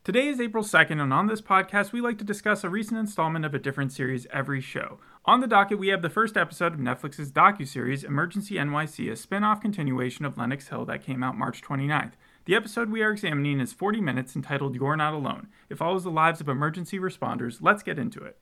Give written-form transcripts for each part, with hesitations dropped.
Today is April 2nd, and on this podcast, we like to discuss a recent installment of a different series every show. On the docket, we have the first episode of Netflix's docuseries Emergency NYC, a spin-off continuation of Lenox Hill that came out March 29th. The episode we are examining is 40 minutes, entitled You're Not Alone. It follows the lives of emergency responders. Let's get into it.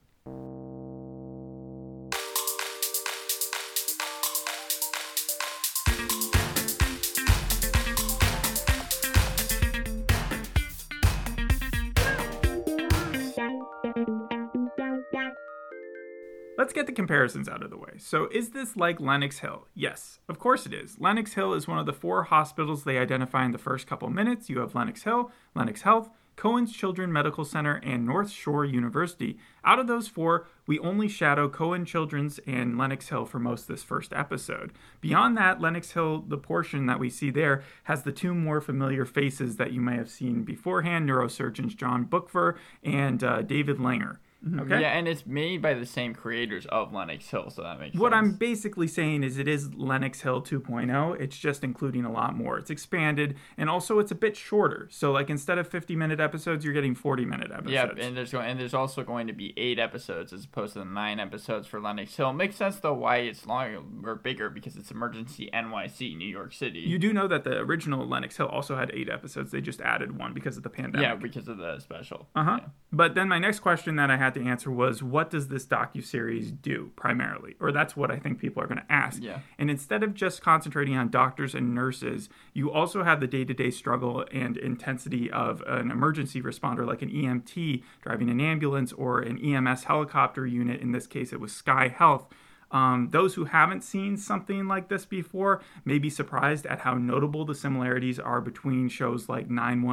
Let's get the comparisons out of the way. So is this like Lenox Hill? Yes, of course it is. Lenox Hill is one of the 4 hospitals they identify in the first couple minutes. You have Lenox Hill, Lenox Health, Cohen's Children's Medical Center, and North Shore University. Out of those 4, we only shadow Cohen Children's and Lenox Hill for most of this first episode. Beyond that, Lenox Hill, the portion that we see there, has the 2 more familiar faces that you may have seen beforehand, neurosurgeons John Bookvar and David Langer. Okay? Yeah, and it's made by the same creators of Lenox Hill, so that makes sense. What I'm basically saying is it is Lenox Hill 2.0. It's just including a lot more. It's expanded, and also it's a bit shorter. So, like, instead of 50-minute episodes, you're getting 40-minute episodes. Yeah, and there's also going to be 8 episodes as opposed to the 9 episodes for Lenox Hill. It makes sense, though, why it's longer or bigger, because it's Emergency NYC, New York City. You do know that the original Lenox Hill also had 8 episodes. They just added 1 because of the pandemic. Yeah, because of the special. Uh-huh. Yeah. But then my next question that I had to answer was, what does this docuseries do primarily? Or that's what I think people are going to ask. Yeah. And instead of just concentrating on doctors and nurses, you also have the day-to-day struggle and intensity of an emergency responder like an EMT driving an ambulance or an EMS helicopter unit. In this case, it was Sky Health. Those who haven't seen something like this before may be surprised at how notable the similarities are between shows like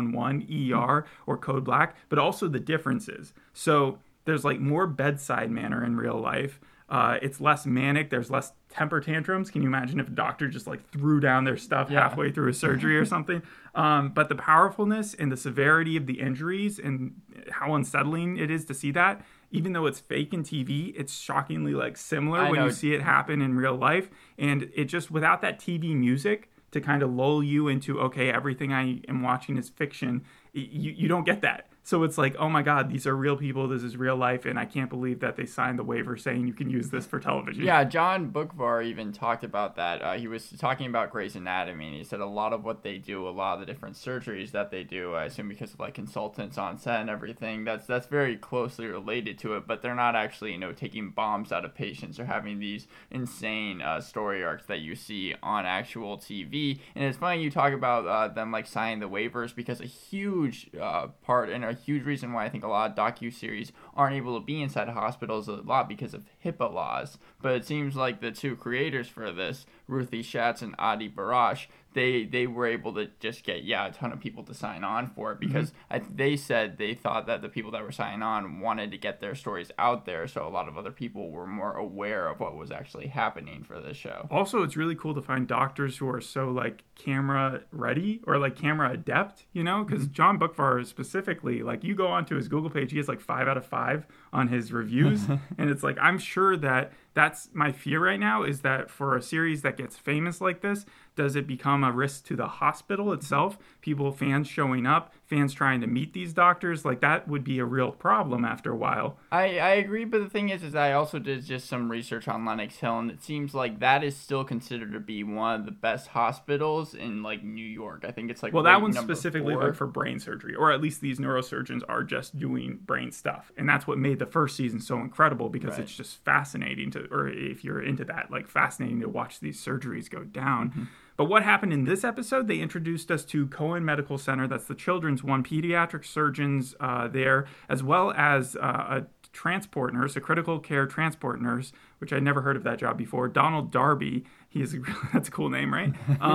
911, ER, or Code Black, but also the differences. So there's like more bedside manner in real life. It's less manic. There's less temper tantrums. Can you imagine if a doctor just like threw down their stuff halfway through a surgery or something? But the powerfulness and the severity of the injuries and how unsettling it is to see that, even though it's fake in TV, it's shockingly like similar when you see it happen in real life. And it just, without that TV music to kind of lull you into, okay, everything I am watching is fiction, you don't get that. So it's like, oh my God, these are real people. This is real life. And I can't believe that they signed the waiver saying you can use this for television. Yeah, John Bookvar even talked about that. He was talking about Grey's Anatomy, and he said a lot of what they do, a lot of the different surgeries that they do, I assume because of like consultants on set and everything, that's very closely related to it, but they're not actually, taking bombs out of patients or having these insane story arcs that you see on actual TV. And it's funny you talk about them like signing the waivers, because a huge part and a huge reason why I think a lot of docuseries aren't able to be inside hospitals a lot because of HIPAA laws. But it seems like the 2 creators for this, Ruthie Schatz and Adi Barash, they were able to just get a ton of people to sign on for it, because they said they thought that the people that were signing on wanted to get their stories out there, so a lot of other people were more aware of what was actually happening for this show. Also, it's really cool to find doctors who are so like camera ready or like camera adept, because John Bookvar specifically, like you go onto his Google page, he has like 5 out of 5 on his reviews. And it's like, I'm sure that's my fear right now, is that for a series that gets famous like this, does it become a risk to the hospital itself? Fans showing up, fans trying to meet these doctors, like that would be a real problem after a while. I agree, but the thing is I also did just some research on Lenox Hill, and it seems like that is still considered to be one of the best hospitals in like New York. I think it's like, well, that one's specifically 4. like for brain surgery, or at least these neurosurgeons are just doing brain stuff, and that's what made the first season so incredible, because it's just fascinating or if you're into that, like fascinating to watch these surgeries go down. But what happened in this episode, they introduced us to Cohen Medical Center. That's the children's one, pediatric surgeons there, as well as a transport nurse, a critical care transport nurse, which I'd never heard of that job before, Donald Darby. That's a cool name, right?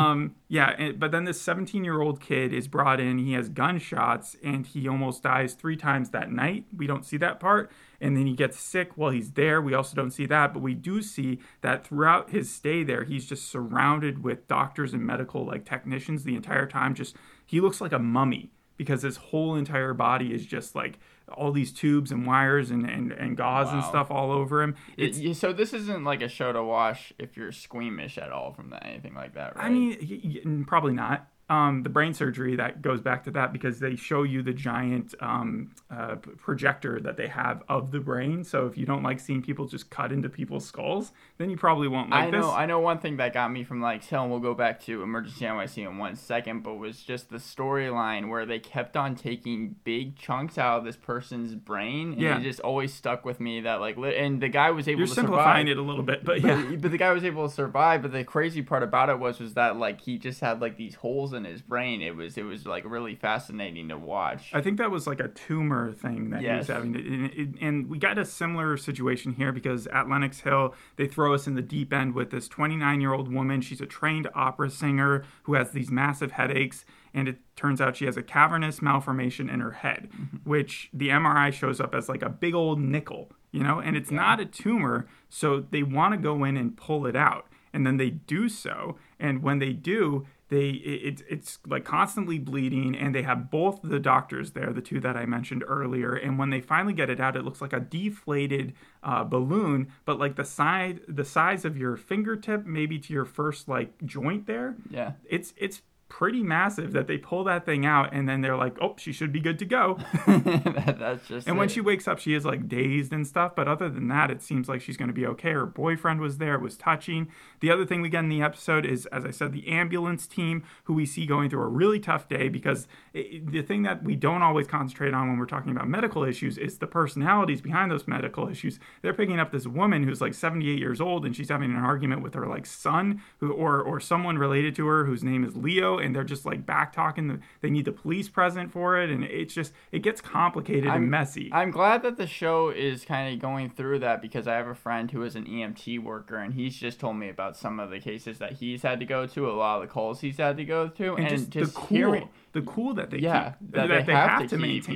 But then this 17-year-old kid is brought in. He has gunshots, and he almost dies 3 times that night. We don't see that part. And then he gets sick while he's there. We also don't see that. But we do see that throughout his stay there, he's just surrounded with doctors and medical technicians the entire time. He looks like a mummy, because his whole entire body is just like all these tubes and wires and gauze and stuff all over him. So this isn't like a show to watch if you're squeamish at all from anything like that, right? I mean, probably not. the brain surgery, that goes back to that because they show you the giant projector that they have of the brain. So if you don't like seeing people just cut into people's skulls, then you probably won't like this. I know one thing that got me from like hell, and we'll go back to Emergency NYC in 1 second, but was just the storyline where they kept on taking big chunks out of this person's brain, and it just always stuck with me that like, and the guy was able to survive. You're simplifying it a little bit, but the guy was able to survive. But the crazy part about it was that like he just had like these holes in his brain. It was like really fascinating to watch. I think that was like a tumor thing that he was having. And we got a similar situation here because at Lenox Hill, they throw us in the deep end with this 29-year-old woman. She's a trained opera singer who has these massive headaches. And it turns out she has a cavernous malformation in her head, which the MRI shows up as like a big old nickel, and it's not a tumor. So they want to go in and pull it out. And then they do so. And when they do, it's like constantly bleeding, and they have both the doctors there, the two that I mentioned earlier. And when they finally get it out, it looks like a deflated balloon, but like the size of your fingertip, maybe to your first like joint there. Yeah, it's pretty massive that they pull that thing out, and then they're like, oh, she should be good to go. That's just and when she wakes up, she is like dazed and stuff, but other than that, it seems like she's going to be okay. Her boyfriend was there. It was touching. The other thing we get in the episode is, as I said, the ambulance team, who we see going through a really tough day, because the thing that we don't always concentrate on when we're talking about medical issues is the personalities behind those medical issues. They're picking up this woman who's like 78 years old, and she's having an argument with her like son or someone related to her whose name is Leo, and they're just like back talking. They need the police present for it, and it gets complicated and messy. I'm glad that the show is kind of going through that, because I have a friend who is an EMT worker, and he's just told me about some of the cases that he's had to go to, a lot of the calls he's had to go to, and just the cool that they keep, that they have to maintain.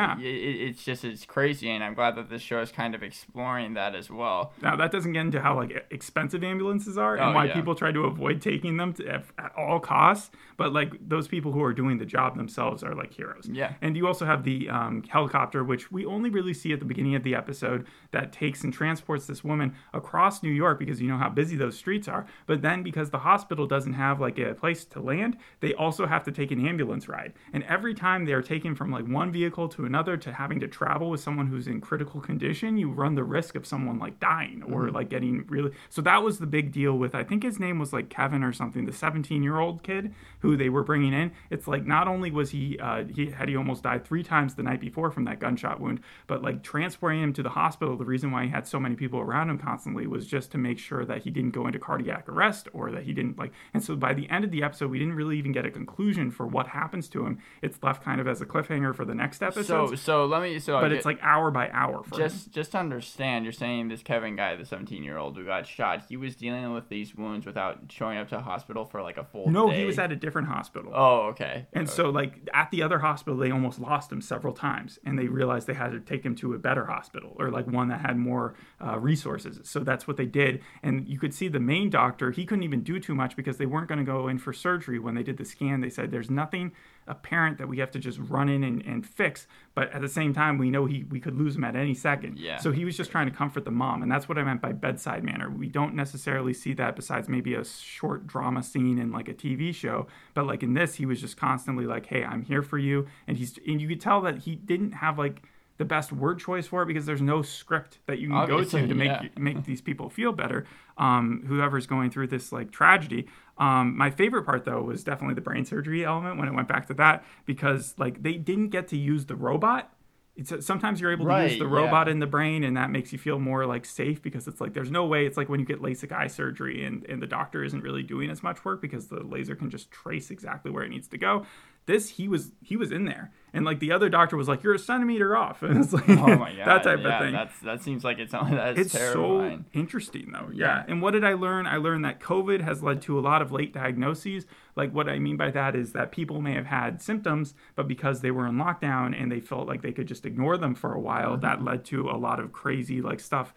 It's crazy, and I'm glad that this show is kind of exploring that as well. Now that doesn't get into how like expensive ambulances are and why people try to avoid taking them at all costs, but like those people who are doing the job themselves are like heroes. Yeah. And you also have the helicopter, which we only really see at the beginning of the episode, that takes and transports this woman across New York, because you know how busy those streets are. But then because the hospital doesn't have like a place to land, they also have to take an ambulance ride. And every time they are taken from like one vehicle to another to having to travel with someone who's in critical condition, you run the risk of someone like dying or like getting really. So that was the big deal with, I think his name was like Kevin or something, the 17-year-old kid who they were bringing in. It's like not only was he almost died 3 times the night before from that gunshot wound, but like transporting him to the hospital, the reason why he had so many people around him constantly was just to make sure that he didn't go into cardiac arrest, or that he didn't like. And so by the end of the episode, we didn't really even get a conclusion for what happens to him. It's left kind of as a cliffhanger for the next episode. But it's like hour by hour for him. Just to understand, you're saying this Kevin guy, the 17-year-old who got shot, he was dealing with these wounds without showing up to a hospital for like a full day? No, he was at a different hospital. Oh, okay. And so like at the other hospital, they almost lost him several times, and they realized they had to take him to a better hospital, or like one that had more resources. So that's what they did. And you could see the main doctor, he couldn't even do too much because they weren't going to go in for surgery. When they did the scan, they said there's nothing apparent that we have to just run in and fix, but at the same time we know we could lose him at any second. So he was just trying to comfort the mom, and that's what I meant by bedside manner. We don't necessarily see that besides maybe a short drama scene in like a TV show, but like in this, he was just constantly like, hey, I'm here for you. And you could tell that he didn't have like the best word choice for it, because there's no script that you can go to make these people feel better, whoever's going through this like tragedy. My favorite part though was definitely the brain surgery element when it went back to that, because like they didn't get to use the robot. Sometimes you're able to use the robot in the brain, and that makes you feel more like safe, because it's like there's no way. It's like when you get LASIK eye surgery and the doctor isn't really doing as much work because the laser can just trace exactly where it needs to go. This, he was in there, and like the other doctor was like, you're a centimeter off, and it's like, oh my God, that type of thing. That seems like it's terrifying. So interesting though. And what did I learn? I learned that COVID has led to a lot of late diagnoses. Like what I mean by that is that people may have had symptoms, but because they were in lockdown and they felt like they could just ignore them for a while, that led to a lot of crazy like stuff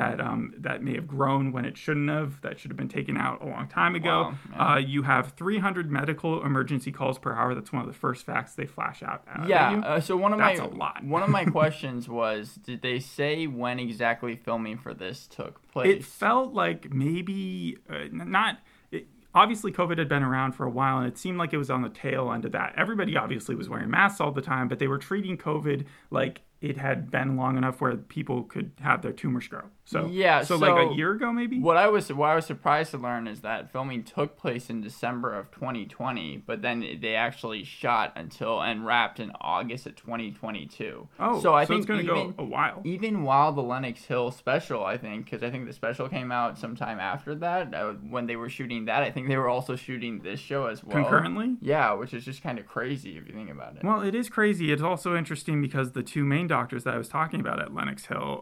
that may have grown when it shouldn't have. That should have been taken out a long time ago. Wow, you have 300 medical emergency calls per hour. That's one of the first facts they flash out. So that's a lot. One of my questions was, did they say when exactly filming for this took place? It felt like maybe not. obviously COVID had been around for a while, and it seemed like it was on the tail end of that. Everybody obviously was wearing masks all the time, but they were treating COVID like it had been long enough where people could have their tumors grow. So so like a year ago, maybe. What I was surprised to learn is that filming took place in December of 2020, but then they actually shot until and wrapped in August of 2022. Oh, so I think it's going to go a while. Even while the Lenox Hill special, I think, because I think the special came out sometime after that, when they were shooting that, I think they were also shooting this show as well. Concurrently? Yeah, which is just kind of crazy if you think about it. Well, it is crazy. It's also interesting because the two main doctors that I was talking about at Lenox Hill,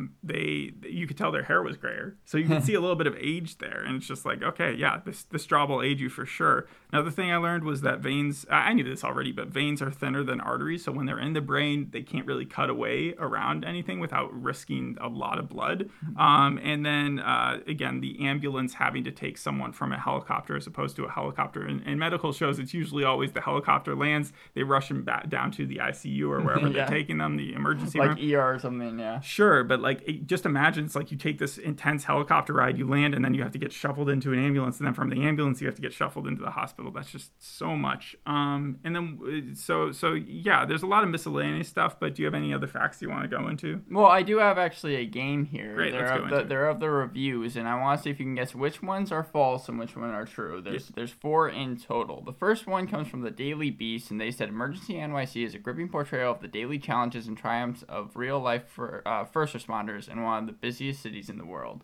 you could tell their hair was grayer. So you can see a little bit of age there. And it's just like, okay, yeah, this job will age you for sure. Another thing I learned was that veins, I knew this already, but veins are thinner than arteries. So when they're in the brain, they can't really cut away around anything without risking a lot of blood. And then, again, the ambulance having to take someone from a helicopter as opposed to a helicopter. In medical shows, it's usually always the helicopter lands, they rush them back down to the ICU or wherever they're taking them, the emergency like room. ER or something, yeah. Sure, but like, just imagine it's like you take this intense helicopter ride, you land, and then you have to get shuffled into an ambulance, and then from the ambulance you have to get shuffled into the hospital. That's just so much. And then so yeah, there's a lot of miscellaneous stuff. But do you have any other facts you want to go into? Well, I do have actually a game here. Great, They're of the reviews, and I want to see if you can guess which ones are false and which ones are true. There's 4 in total. The first one comes from the Daily Beast, and they said Emergency NYC is a gripping portrayal of the daily challenges and triumphs of real life for first responders in one of the busiest cities in the world.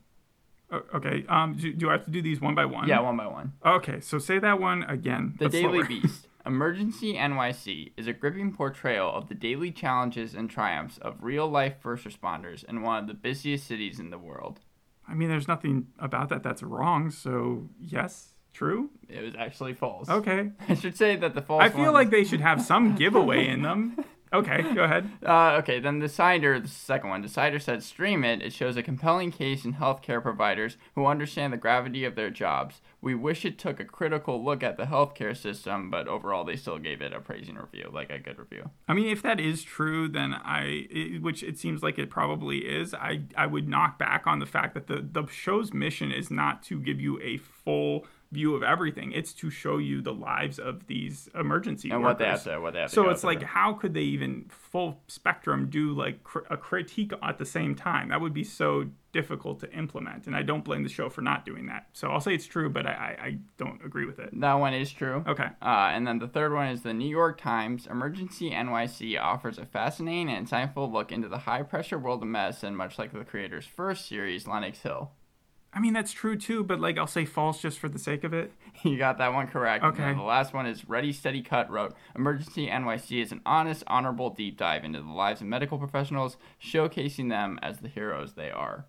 Okay. Do I have to do these one by one? Yeah, one by one. Okay, so say that one again. The Daily Beast. Emergency NYC is a gripping portrayal of the daily challenges and triumphs of real-life first responders in one of the busiest cities in the world. I mean, there's nothing about that that's wrong, so yes, true? It was actually false. Okay. I should say that the false I feel like they should have some giveaway in them. Okay, go ahead. Okay, then the second one. Decider said, stream it. It shows a compelling case in healthcare providers who understand the gravity of their jobs. We wish it took a critical look at the healthcare system, but overall they still gave it a praising review, like a good review. I mean, if that is true, then which it seems like it probably is, I would knock back on the fact that the show's mission is not to give you a full view of everything. It's to show you the lives of these emergency and workers. what they have to so go it's through. like, how could they even full spectrum do like a critique at the same time? That would be so difficult to implement, and I don't blame the show for not doing that. So I'll say it's true, but I don't agree with it. That one is true. Okay. And then the third one is the New York Times. Emergency NYC offers a fascinating and insightful look into the high-pressure world of medicine, much like the creator's first series, Lenox Hill. I mean, that's true too, but like, I'll say false just for the sake of it. You got that one correct. Okay. And the last one is Ready, Steady, Cut wrote, Emergency NYC is an honest, honorable deep dive into the lives of medical professionals, showcasing them as the heroes they are.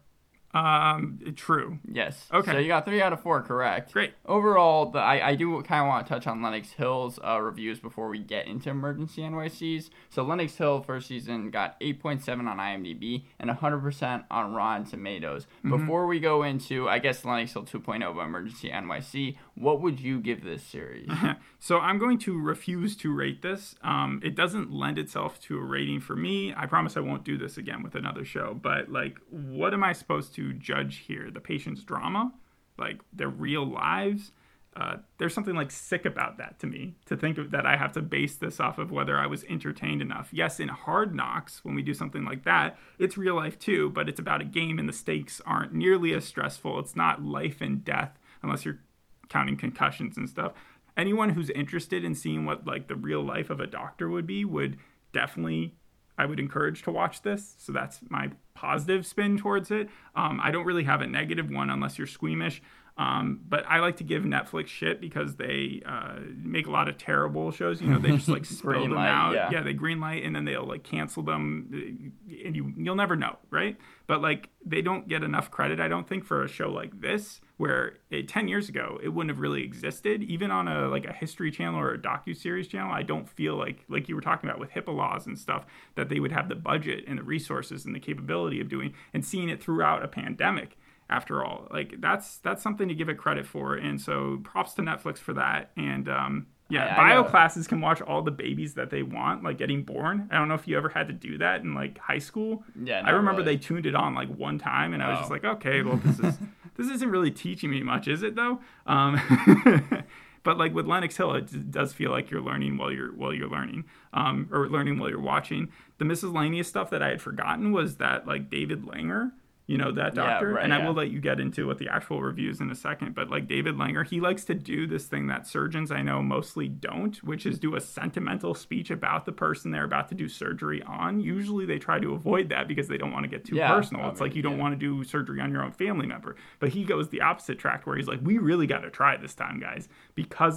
True. Yes. Okay. So you got 3 out of 4 correct. Great. Overall, I do kind of want to touch on Lenox Hill's reviews before we get into Emergency NYC's. So Lenox Hill first season got 8.7 on IMDb and 100% on Rotten Tomatoes. Mm-hmm. Before we go into, I guess, Lenox Hill 2.0 by Emergency NYC, what would you give this series? So I'm going to refuse to rate this. It doesn't lend itself to a rating for me. I promise I won't do this again with another show. But like, what am I supposed to judge here? The patient's drama? Like their real lives? There's something like sick about that to me, to think of that I have to base this off of whether I was entertained enough. Yes, in Hard Knocks, when we do something like that, it's real life too, but it's about a game and the stakes aren't nearly as stressful. It's not life and death unless you're counting concussions and stuff. Anyone who's interested in seeing what like the real life of a doctor would be would definitely, I would encourage to watch this. So that's my positive spin towards it. I don't really have a negative one unless you're squeamish. But I like to give Netflix shit because they make a lot of terrible shows. You know, they just like spill them out. Yeah, they green light and then they'll like cancel them, and you'll never know, right? But like they don't get enough credit, I don't think, for a show like this, where 10 years ago it wouldn't have really existed, even on a History Channel or a docuseries channel. I don't feel like you were talking about with HIPAA laws and stuff, that they would have the budget and the resources and the capability of doing and seeing it throughout a pandemic. After all, like that's something to give it credit for, and so props to Netflix for that. And bio classes can watch all the babies that they want, like getting born. I don't know if you ever had to do that in like high school. Yeah, I remember they tuned it on like one time, and I was just like, okay, well this isn't really teaching me much, is it though? But like with Lenox Hill, it does feel like you're learning while you're learning, or learning while you're watching. The miscellaneous stuff that I had forgotten was that like David Langer, that doctor. Yeah, right, and I will let you get into what the actual reviews in a second. But like David Langer, he likes to do this thing that surgeons I know mostly don't, which is do a sentimental speech about the person they're about to do surgery on. Usually they try to avoid that because they don't want to get too personal. It's like you don't want to do surgery on your own family member. But he goes the opposite track where he's like, we really got to try this time, guys, because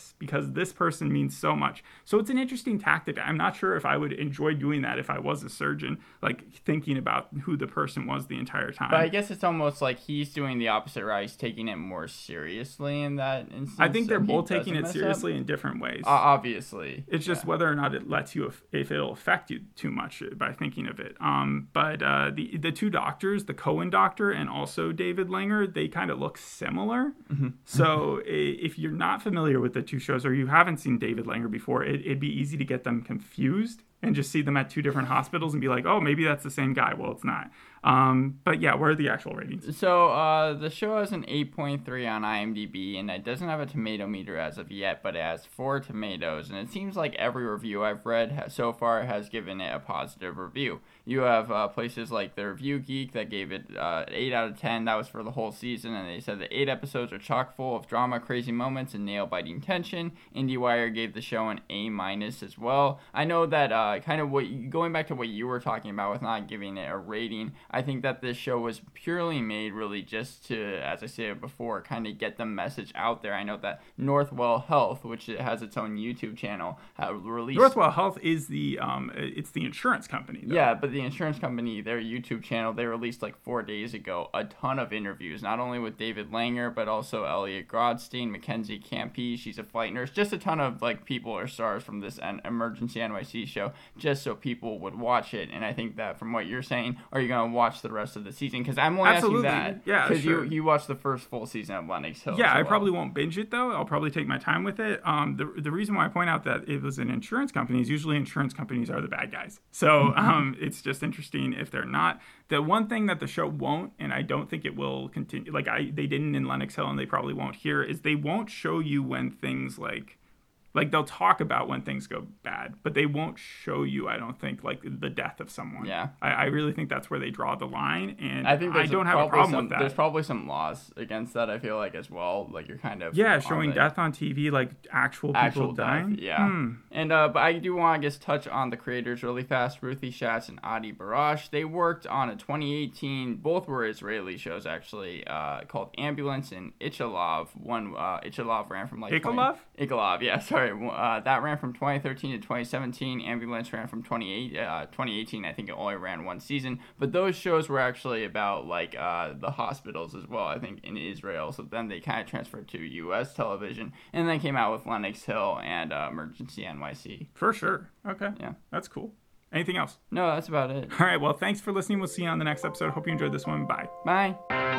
this person means so much. So it's an interesting tactic. I'm not sure if I would enjoy doing that if I was a surgeon, like thinking about who the person was the entire time. But I guess it's almost like he's doing the opposite, right? He's taking it more seriously in that instance. I think they're both taking it seriously in different ways. Obviously. It's just whether or not it lets you, if it'll affect you too much by thinking of it. But the two doctors, the Cohen doctor and also David Langer, they kind of look similar. Mm-hmm. So if you're not familiar with the two shows or you haven't seen David Langer before, it'd be easy to get them confused and just see them at two different hospitals and be like, oh, maybe that's the same guy. Well, it's not. But yeah, where are the actual ratings? So the show has an 8.3 on IMDb, and it doesn't have a tomato meter as of yet, but it has 4 tomatoes, and it seems like every review I've read so far has given it a positive review. You have places like The Review Geek that gave it 8 out of 10. That was for the whole season, and they said the 8 episodes are chock full of drama, crazy moments, and nail-biting tension. IndieWire gave the show an A- as well. I know that kind of going back to what you were talking about with not giving it a rating, I think that this show was purely made really just to, as I said before, kind of get the message out there. I know that Northwell Health, which has its own YouTube channel, released... Northwell Health is it's the insurance company, though. Yeah, but the insurance company, their YouTube channel, they released like 4 days ago a ton of interviews, not only with David Langer, but also Elliot Grodstein, Mackenzie Campy, she's a flight nurse, just a ton of like people or stars from this Emergency NYC show, just so people would watch it. And I think that from what you're saying, are you going to watch the rest of the season? Because I'm only asking that. Yeah, because sure. you watched the first full season of Lenox Hill. Yeah, I probably won't binge it, though. I'll probably take my time with it. The reason why I point out that it was an insurance company is usually insurance companies are the bad guys. So it's just interesting if they're not. The one thing that the show won't, and I don't think it will continue, they didn't in Lenox Hill and they probably won't here, is they won't show you when things like they'll talk about when things go bad, but they won't show you, I don't think, like the death of someone. Yeah. I really think that's where they draw the line, and I think I don't have a problem with that. There's probably some laws against that, I feel like, as well. Like, you're kind of... Yeah, showing death on TV, like actual people dying. Death, yeah. And, but I do want to just touch on the creators really fast. Ruthie Schatz and Adi Barash. They worked on a 2018, both were Israeli shows, actually, called Ambulance and Ichalov. Ichalov ran from like... Ichalov, yeah, sorry. That ran from 2013 to 2017. Ambulance ran from 2018. I think it only ran one season. But those shows were actually about like the hospitals as well, I think, in Israel. So then they kind of transferred to U.S. television and then came out with Lenox Hill and Emergency NYC. For sure. Okay. Yeah. That's cool. Anything else? No, that's about it. All right. Well, thanks for listening. We'll see you on the next episode. Hope you enjoyed this one. Bye. Bye.